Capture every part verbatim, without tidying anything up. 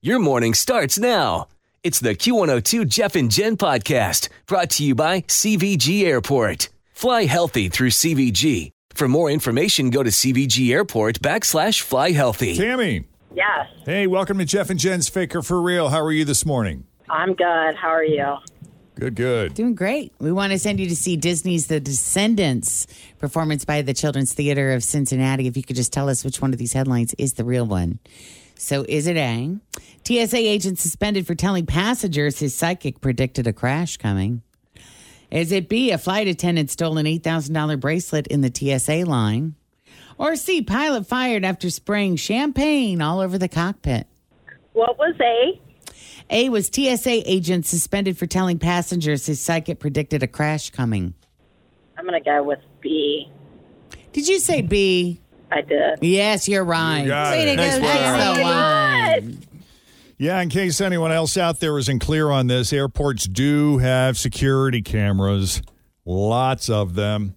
Your morning starts now. It's the Q one oh two Jeff and Jen podcast brought to you by C V G Airport. Fly healthy through C V G. For more information, go to C V G Airport backslash fly healthy. Tammy. Yes. Hey, welcome to Jeff and Jen's Faker for Real. How are you this morning? I'm good. How are you? Good, good. Doing great. We want to send you to see Disney's The Descendants performance by the Children's Theater of Cincinnati. If you could just tell us which one of these headlines is the real one. So is it A, T S A agent suspended for telling passengers his psychic predicted a crash coming? Is it B, a flight attendant stole an eight thousand dollars bracelet in the T S A line? Or C, pilot fired after spraying champagne all over the cockpit? What was A? A was T S A agent suspended for telling passengers his psychic predicted a crash coming. I'm going to go with B. Did you say B? I did. Yes, you're right. You got Way it. to Nice go. work. That's the one. Yeah, in case anyone else out there isn't clear on this, airports do have security cameras, lots of them.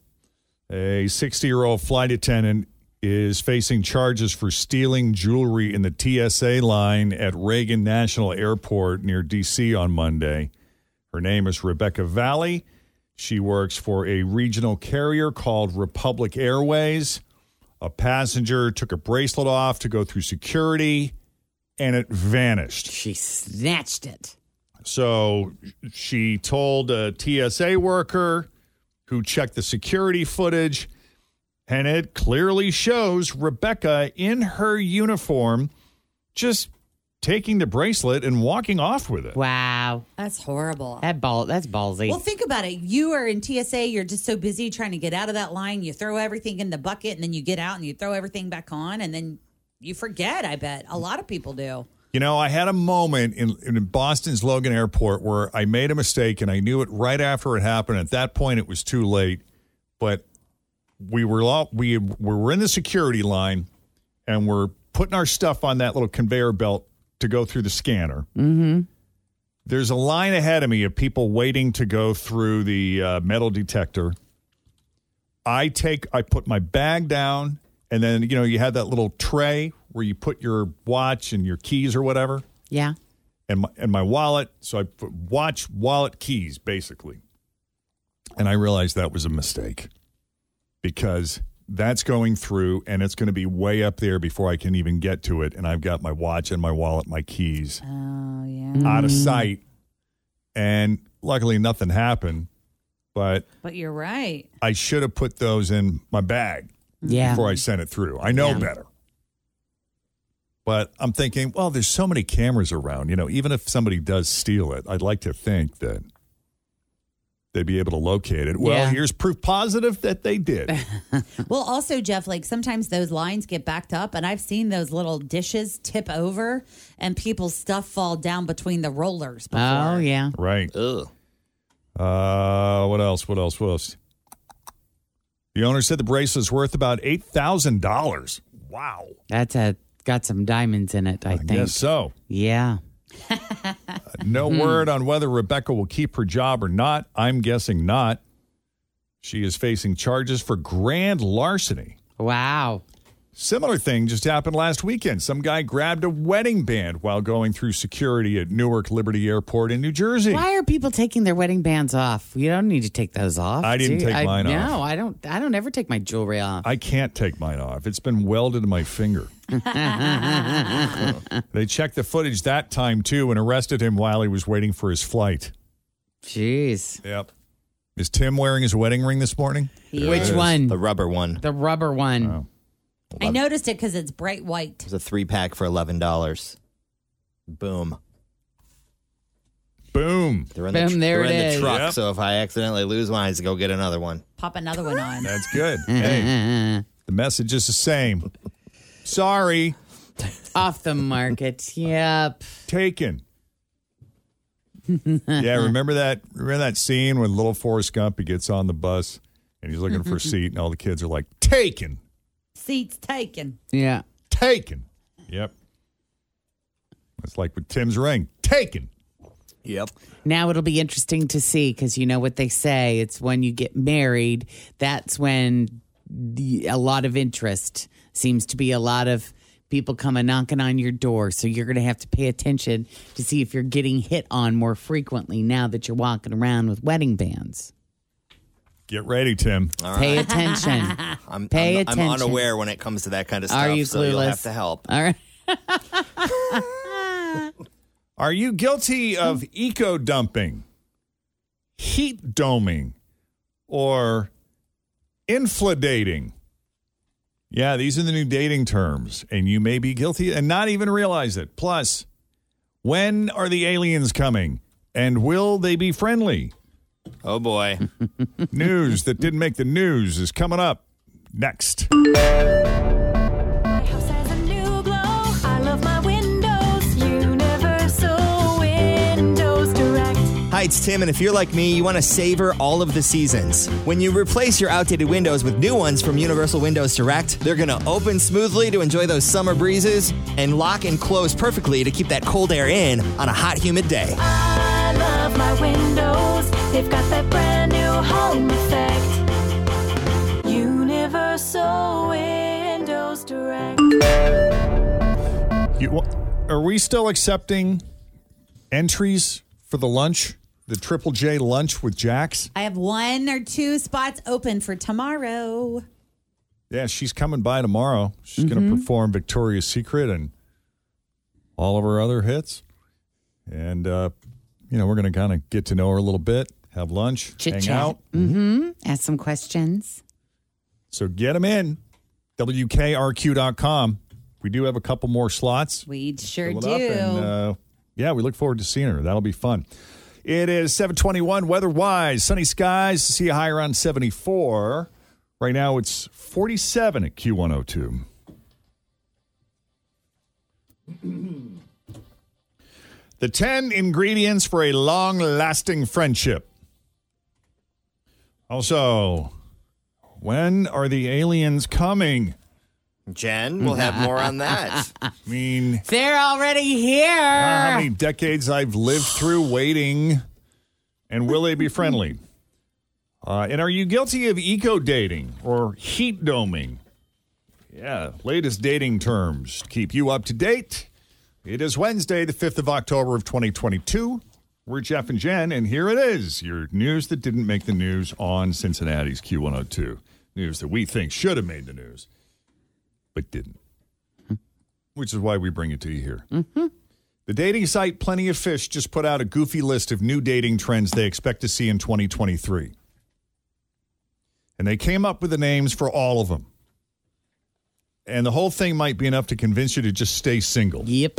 A sixty-year-old flight attendant is facing charges for stealing jewelry in the T S A line at Reagan National Airport near D C on Monday. Her name is Rebecca Valley. She works for a regional carrier called Republic Airways. A passenger took a bracelet off to go through security, and it vanished. She snatched it. So she told a T S A worker who checked the security footage, and it clearly shows Rebecca in her uniform just taking the bracelet and walking off with it. Wow. That's horrible. That ball, that's ballsy. Well, think about it. You are in T S A. You're just so busy trying to get out of that line. You throw everything in the bucket, and then you get out and you throw everything back on, and then you forget, I bet. A lot of people do. You know, I had a moment in, in Boston's Logan Airport where I made a mistake, and I knew it right after it happened. At that point, it was too late. But we were all, we, we were in the security line, and we're putting our stuff on that little conveyor belt to go through the scanner. Mm-hmm. There's a line ahead of me of people waiting to go through the uh, metal detector. I take, I put my bag down, and then, you know, you have that little tray where you put your watch and your keys or whatever. Yeah. And my, and my wallet. So I put watch, wallet, keys, basically. And I realized that was a mistake because that's going through, and it's going to be way up there before I can even get to it. And I've got my watch and my wallet, my keys Oh, yeah. out of sight. And luckily nothing happened. But But you're right. I should have put those in my bag Yeah. before I sent it through. I know Yeah. better. But I'm thinking, well, there's so many cameras around. You know, even if somebody does steal it, I'd like to think that they'd be able to locate it. Well, Yeah. here's proof positive that they did. Well, also, Jeff, like sometimes those lines get backed up, and I've seen those little dishes tip over and people's stuff fall down between the rollers before. Oh, yeah. Right. Ugh. Uh, what else? What else? What else? The owner said the bracelet's worth about eight thousand dollars. Wow. That's a, got some diamonds in it, I, I think. guess so. Yeah. No word on whether Rebecca will keep her job or not. I'm guessing not. She is facing charges for grand larceny. Wow. Similar thing just happened last weekend. Some guy grabbed a wedding band while going through security at Newark Liberty Airport in New Jersey. Why are people taking their wedding bands off? You don't need to take those off. I didn't Do you? take I- mine off. No, I don't. I don't ever take my jewelry off. I can't take mine off. It's been welded to my finger. They checked the footage that time, too, and arrested him while he was waiting for his flight. Jeez. Yep. Is Tim wearing his wedding ring this morning? He Which is. one? The rubber one. The rubber one. Oh. I noticed it because it's bright white. It was a three pack for eleven dollars. Boom. Boom. They're in Boom, the, tr- there they're in it the is. truck, Yep. so if I accidentally lose one, I just go get another one. Pop another one on. That's good. Hey, the message is the same. Sorry. Off the market. Yep. Taken. Yeah, remember that remember that scene when little Forrest Gump, he gets on the bus and he's looking for a seat and all the kids are like, taken, Seats taken. Yeah. taken. Yep. It's like with Tim's ring. Taken. Yep. Now it'll be interesting to see because you know what they say. It's when you get married, that's when the, a lot of interest seems to be a lot of people coming knocking on your door. So you're going to have to pay attention to see if you're getting hit on more frequently now that you're walking around with wedding bands. Get ready, Tim. All Pay right. attention. I'm, Pay I'm, attention. I'm unaware when it comes to that kind of stuff, Are you so you'll clueless? have to help. All right. Are you guilty of eco-dumping, heat doming, or infladating? Yeah, these are the new dating terms, and you may be guilty and not even realize it. Plus, when are the aliens coming, and will they be friendly? Oh, boy. News that didn't make the news is coming up next. House has a new glow. I love my windows. Universal Windows Direct. Hi, it's Tim, and if you're like me, you want to savor all of the seasons. When you replace your outdated windows with new ones from Universal Windows Direct, they're going to open smoothly to enjoy those summer breezes and lock and close perfectly to keep that cold air in on a hot, humid day. I love my windows. They've got that brand new home effect. Universal Windows Direct. You, are we still accepting entries for the lunch, the Triple J lunch with Jax? I have one or two spots open for tomorrow. Yeah, she's coming by tomorrow. She's going to perform Victoria's Secret and all of her other hits. And, uh, you know, we're going to kind of get to know her a little bit, have lunch, Chit hang chat. out. Mm-hmm. Ask some questions. So get them in. W K R Q dot com. We do have a couple more slots. We sure Fill do. it up and, uh, yeah, we look forward to seeing her. That'll be fun. It is seven twenty-one weather-wise. Sunny skies. See a high around seventy-four. Right now it's forty-seven at Q one oh two. The ten ingredients for a long-lasting friendship. Also, when are the aliens coming? Jen, we'll have more on that. I mean, They're already here. how many decades I've lived through waiting, and will they be friendly? Uh, and are you guilty of eco-dating or heat doming? Yeah, latest dating terms to keep you up to date. It is Wednesday, the fifth of October of twenty twenty-two. We're Jeff and Jen, and here it is, your news that didn't make the news on Cincinnati's Q one oh two. News that we think should have made the news, but didn't. Which is why we bring it to you here. Mm-hmm. The dating site Plenty of Fish just put out a goofy list of new dating trends they expect to see in twenty twenty-three. And they came up with the names for all of them. And the whole thing might be enough to convince you to just stay single. Yep.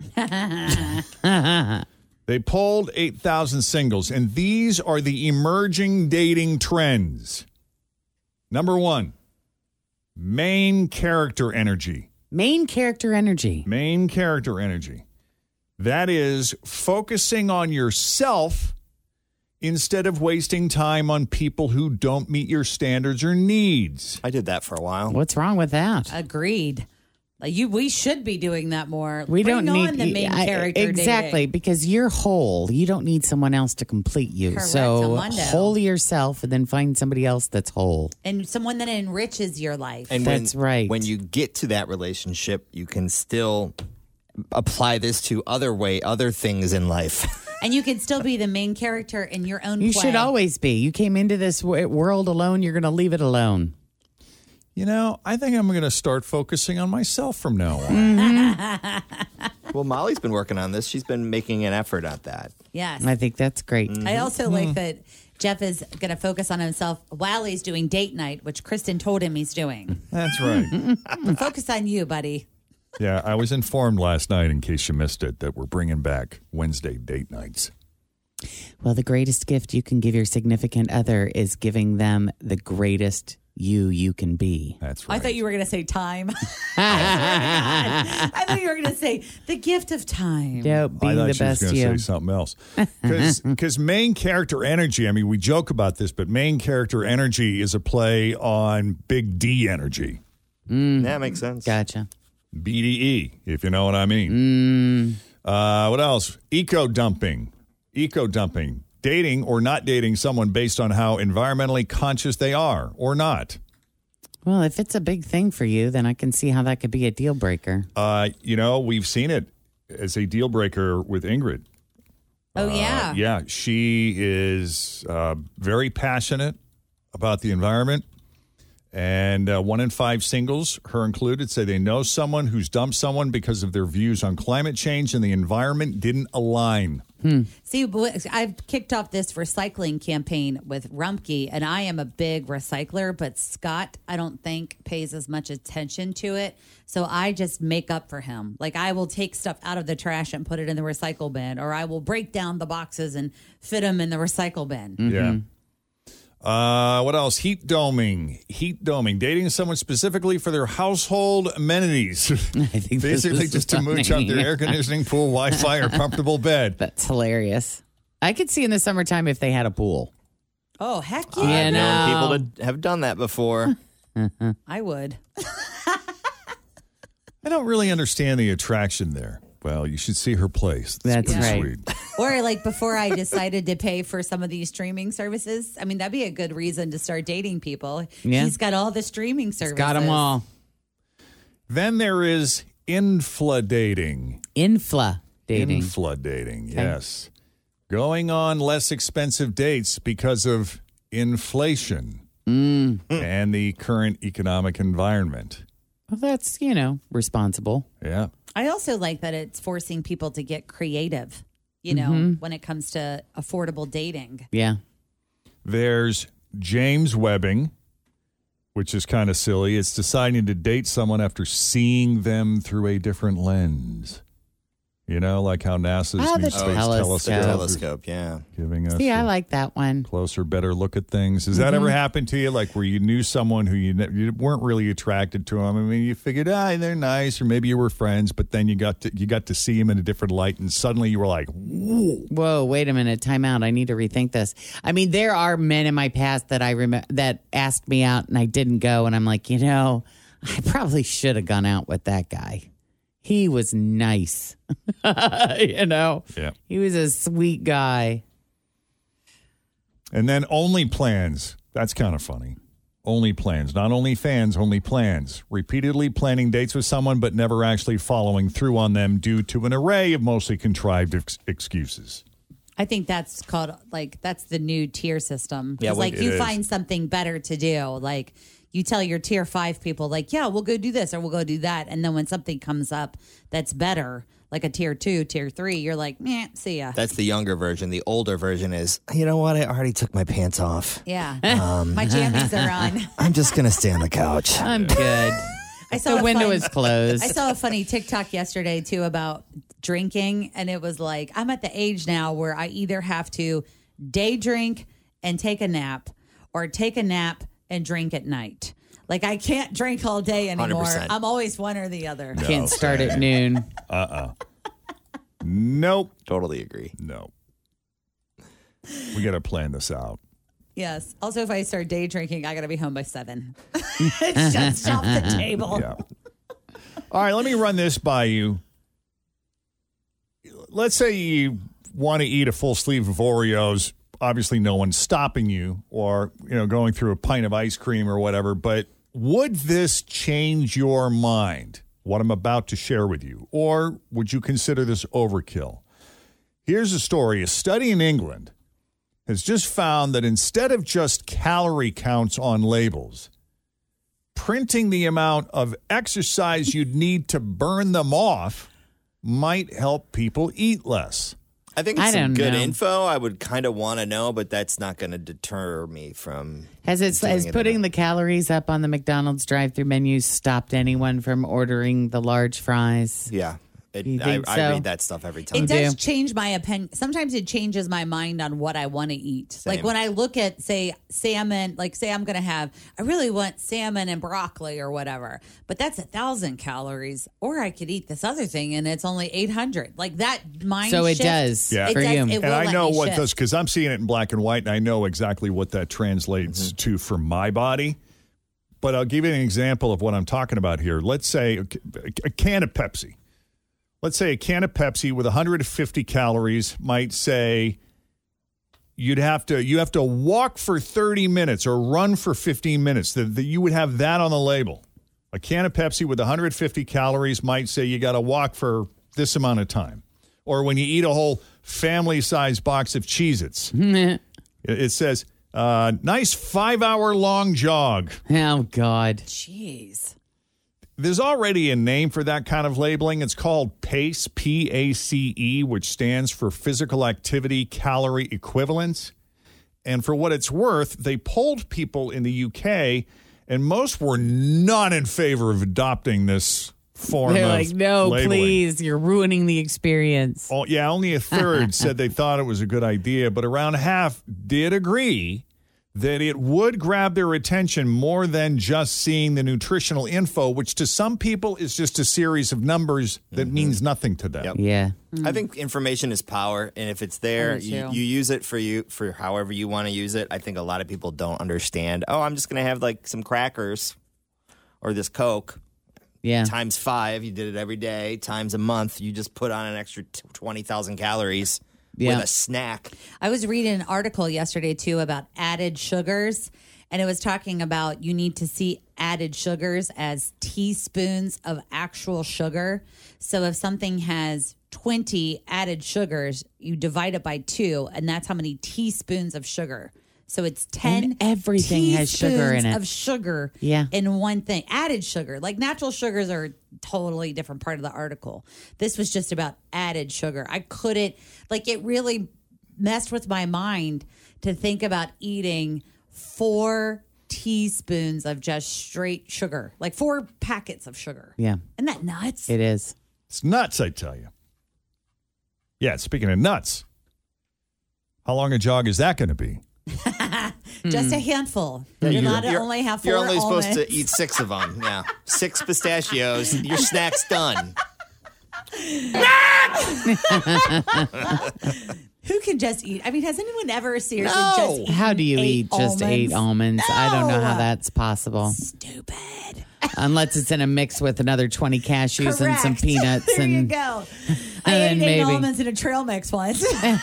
They polled eight thousand singles, and these are the emerging dating trends. Number one, main character energy. Main character energy. Main character energy. That is focusing on yourself instead of wasting time on people who don't meet your standards or needs. I did that for a while. What's wrong with that? Agreed. Like you, we should be doing that more. We Bring don't on need the main I- character. exactly dating. because you're whole. You don't need someone else to complete you. Correct, so Armando. whole yourself, and then find somebody else that's whole. and someone that enriches your life. And That's when, right. When you get to that relationship, you can still apply this to other way, other things in life. And you can still be the main character in your own You play. should always be. You came into this w- world alone. You're going to leave it alone. You know, I think I'm going to start focusing on myself from now on. Well, Molly's been working on this. She's been making an effort at that. Yes. I think that's great. I also like that Jeff is going to focus on himself while he's doing date night, which Kristen told him he's doing. That's right. Focus on you, buddy. Yeah, I was informed last night, in case you missed it, that we're bringing back Wednesday date nights. Well, the greatest gift you can give your significant other is giving them the greatest you you can be. That's right. I thought you were going to say time. I, I thought you were going to say the gift of time. Yep, I being thought the she was best going to you. say something else. Because main character energy, I mean, we joke about this, but main character energy is a play on Big D energy. That makes sense. Gotcha. B D E, if you know what I mean. Mm. Uh, what else? Eco-dumping. Eco-dumping. Dating or not dating someone based on how environmentally conscious they are or not. Well, if it's a big thing for you, then I can see how that could be a deal breaker. Uh, you know, we've seen it as a deal breaker with Ingrid. Oh, yeah. Uh, yeah, she is uh, very passionate about the environment. And uh, one in five singles, her included, say they know someone who's dumped someone because of their views on climate change and the environment didn't align. Hmm. See, I've kicked off this recycling campaign with Rumpke, and I am a big recycler, but Scott, I don't think, pays as much attention to it. So I just make up for him. Like, I will take stuff out of the trash and put it in the recycle bin, or I will break down the boxes and fit them in the recycle bin. Mm-hmm. Yeah. Uh, what else? Heat doming. Heat doming. Dating someone specifically for their household amenities. I think this Basically is just to mooch funny. out their air conditioning, pool, Wi-Fi, or comfortable bed. That's hilarious. I could see in the summertime if they had a pool. Oh, heck yeah. Yeah, I've no. known people to have done that before. I would. I don't really understand the attraction there. Well, you should see her place. That's pretty right. sweet. Or like before I decided to pay for some of these streaming services. I mean, that'd be a good reason to start dating people. Yeah. He's got all the streaming services. Got them all. Then there is infla dating. Infla dating. Infla dating, yes. Going on less expensive dates because of inflation Mm. and the current economic environment. Well, that's, you know, responsible. Yeah. I also like that it's forcing people to get creative, you know, Mm-hmm. when it comes to affordable dating. Yeah. There's James webbing, which is kind of silly. It's deciding to date someone after seeing them through a different lens. You know, like how NASA's Oh, new the space telescope. telescope, Telescope, yeah. giving us See, I a like that one. closer, better look at things. Has that ever happened to you? Like where you knew someone who you, ne- you weren't really attracted to them. I mean, you figured, ah, they're nice, or maybe you were friends, but then you got to you got to see them in a different light, and suddenly you were like, whoa. Whoa, wait a minute. Time out. I need to rethink this. I mean, there are men in my past that I remember that asked me out and I didn't go. And I'm like, you know, I probably should have gone out with that guy. He was nice. you know, Yeah. he was a sweet guy. And then only plans. That's kind of funny. Only plans. Not only fans, only plans. Repeatedly planning dates with someone, but never actually following through on them due to an array of mostly contrived ex- excuses. I think that's called like that's the new tier system. Yeah, 'Cause, well, like it you is. find something better to do. Like you tell your tier five people, like, yeah, we'll go do this or we'll go do that. And then when something comes up that's better, like a tier two, tier three, you're like, meh, see ya. That's the younger version. The older version is, you know what? I already took my pants off. Yeah. My jammies are on. I'm just going to stay on the couch. I'm good. I saw The a window fun- is closed. I saw a funny TikTok yesterday too about drinking, and it was like I'm at the age now where I either have to day drink and take a nap, or take a nap and drink at night. Like I can't drink all day anymore. one hundred percent. I'm always one or the other. Can't start at noon. Nope. Totally agree. No. We got to plan this out. Yes. Also, if I start day drinking, I got to be home by seven. It's just off the table. Yeah. All right, let me run this by you. Let's say you want to eat a full sleeve of Oreos. Obviously, no one's stopping you, or you know, going through a pint of ice cream or whatever. But would this change your mind, what I'm about to share with you? Or would you consider this overkill? Here's a story. A study in England has just found that instead of just calorie counts on labels, printing the amount of exercise you'd need to burn them off might help people eat less. I think I it's some don't good know. info. I would kind of want to know, but that's not going to deter me from. Has it doing has it putting enough. the calories up on the McDonald's drive-through menus stopped anyone from ordering the large fries? Yeah. It, You I, think I so? read that stuff every time. It does do. change my opinion. Sometimes it changes my mind on what I want to eat. Like Same. when I look at, say, salmon, like say I'm going to have, I really want salmon and broccoli or whatever, but that's a thousand calories. Or I could eat this other thing and it's only eight hundred. Like that mind So it shift, does Yeah. it for does, you. It And will I let know me what shift. this, because I'm seeing it in black and white, and I know exactly what that translates to for my body. But I'll give you an example of what I'm talking about here. Let's say a, a can of Pepsi. Let's say a can of Pepsi with one hundred fifty calories might say you'd have to you have to walk for thirty minutes or run for fifteen minutes. That that you would have that on the label. A can of Pepsi with one hundred fifty calories might say you got to walk for this amount of time. Or when you eat a whole family-sized box of Cheez-Its, it, it says, uh, nice five-hour-long jog. Oh, God. Jeez. There's already a name for that kind of labeling. It's called PACE, P A C E, which stands for Physical Activity Calorie Equivalent. And for what it's worth, they polled people in the U K, and most were not in favor of adopting this form They're of like, no, labeling. please, you're ruining the experience. Oh, yeah, only a third said they thought it was a good idea, but around half did agree that it would grab their attention more than just seeing the nutritional info, which to some people is just a series of numbers that mm-hmm. means nothing to them. Yep. Yeah. I think information is power, and if it's there, I do you, too. you use it for you for however you want to use it. I think a lot of people don't understand. Oh, I'm just going to have like some crackers or this Coke. Yeah. Times five, you did it every day. Times a month, you just put on an extra twenty thousand calories Yeah. with a snack. I was reading an article yesterday, too, about added sugars. And it was talking about you need to see added sugars as teaspoons of actual sugar. So if something has twenty added sugars, you divide it by two, and that's how many teaspoons of sugar. So it's ten And everything has sugar in teaspoons it. of sugar Yeah. in one thing. Added sugar. Like natural sugars are a totally different part of the article. This was just about added sugar. I couldn't, like, it really messed with my mind to think about eating four teaspoons of just straight sugar, like four packets of sugar. Yeah. Isn't that nuts? It is. It's nuts, I tell you. Yeah, speaking of nuts, how long a jog is that going to be? Just a handful. You're not to only have four You're only almonds. supposed to eat six of them. Yeah, six pistachios. Your snack's done. Who can just eat? I mean, has anyone ever seriously No. just eaten How do you eight eat just eight almonds? I don't know how No. that's possible. Stupid. Unless it's in a mix with another twenty cashews and some Correct. peanuts. There and you go. I then ate eight maybe. almonds in a trail mix once.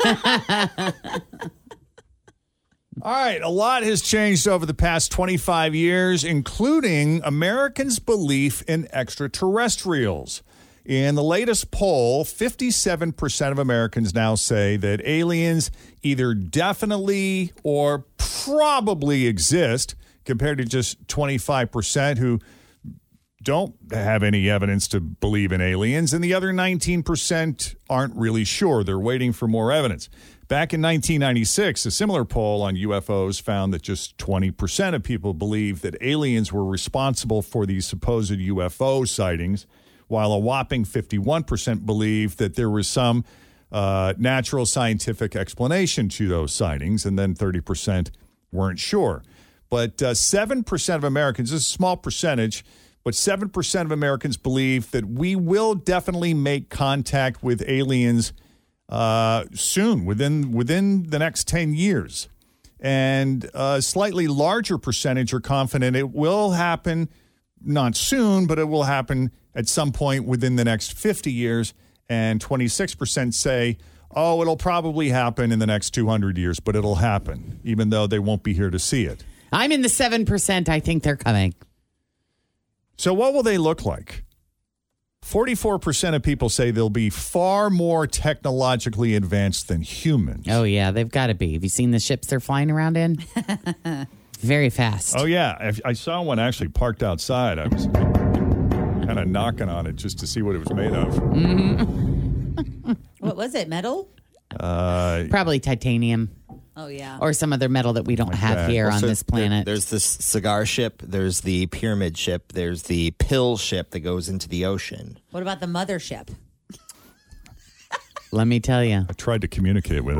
All right, a lot has changed over the past twenty-five years, including Americans' belief in extraterrestrials. In the latest poll, fifty-seven percent of Americans now say that aliens either definitely or probably exist, compared to just twenty-five percent who don't have any evidence to believe in aliens, and the other nineteen percent aren't really sure. They're waiting for more evidence. Back in nineteen ninety-six, a similar poll on U F Os found that just twenty percent of people believed that aliens were responsible for these supposed U F O sightings, while a whopping fifty-one percent believed that there was some uh, natural scientific explanation to those sightings, and then thirty percent weren't sure. But uh, seven percent of Americans, this is a small percentage, but seven percent of Americans believe that we will definitely make contact with aliens uh, soon, within within the next ten years. And a slightly larger percentage are confident it will happen, not soon, but it will happen at some point within the next fifty years. And twenty-six percent say, oh, it'll probably happen in the next two hundred years, but it'll happen, even though they won't be here to see it. I'm in the seven percent. I think they're coming. So what will they look like? forty-four percent of people say they'll be far more technologically advanced than humans. Oh, yeah, they've got to be. Have you seen the ships they're flying around in? Very fast. Oh, yeah. I, I saw one actually parked outside. I was kind of knocking on it just to see what it was made of. Mm-hmm. What was it? Metal? Uh, Probably titanium Oh, yeah. or some other metal that we don't Like have that. here on Also, this planet. there- there's this cigar ship. There's the pyramid ship. There's the pill ship that goes into the ocean. What about the mothership? Let me tell you. I tried to communicate with it.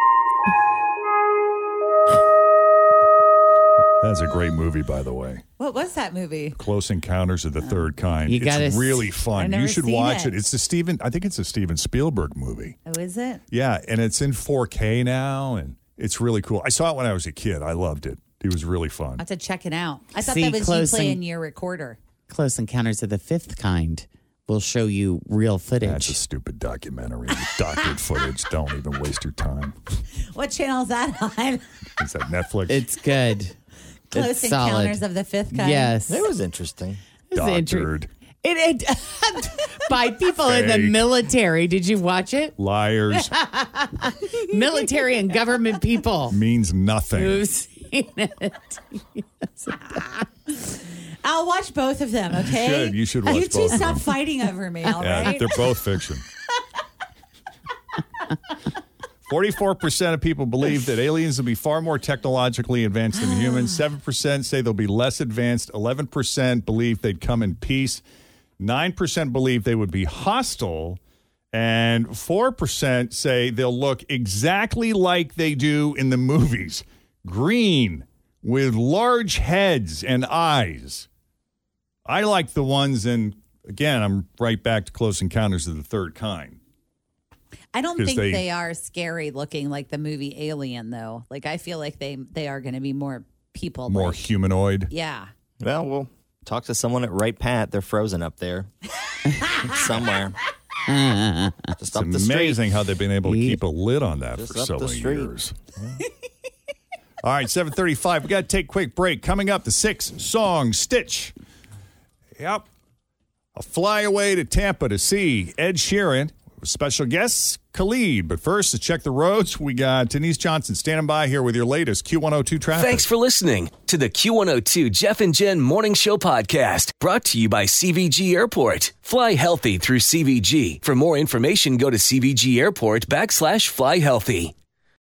That's a great movie, by the way. What was that movie? Close Encounters of the Third Kind. You gotta it's s- really I've fun. never You should seen watch it. it. It's a Steven, I think it's a Steven Spielberg movie. Oh, is it? Yeah, and it's in four K now, and it's really cool. I saw it when I was a kid. I loved it. It was really fun. I have to check it out. I thought See, that was close you playing and- your recorder. Close Encounters of the Fifth Kind will show you real footage. That's a stupid documentary. Doctored footage. Don't even waste your time. What channel is that on? Is that Netflix? It's good. Close It's solid. Encounters of the Fifth Kind. Yes. It was interesting. It's inter- Doctored. It, it by people in the Fake. military. Did you watch it? Liars. Military and government people. Means nothing. Who've seen it? I'll watch both of them, okay? should. You should watch You two both of stop them. fighting over me, all Yeah, right? they're both fiction. forty-four percent of people believe that aliens will be far more technologically advanced than humans. seven percent say they'll be less advanced. eleven percent believe they'd come in peace. nine percent believe they would be hostile. And four percent say they'll look exactly like they do in the movies. Green, with large heads and eyes. I like the ones in, again, I'm right back to Close Encounters of the Third Kind. I don't 'Cause think they- they, are scary looking like the movie Alien, though. Like, I feel like they they are going to be more people. More humanoid. Yeah. Well, we'll talk to someone at Right Pat. They're frozen up there somewhere. Just It's up the street. amazing how they've been able to keep a lid on that Just for up so the many street. years. All right, seven thirty-five. We got to take a quick break. Coming up, the six-song Stitch. Yep. A fly away to Tampa to see Ed Sheeran. Special guests, Khalid. But first, to check the roads, we got Denise Johnson standing by here with your latest Q one oh two traffic. Thanks for listening to the Q one oh two Jeff and Jen Morning Show podcast, brought to you by C V G Airport. Fly healthy through C V G. For more information, go to C V G Airport backslash fly healthy.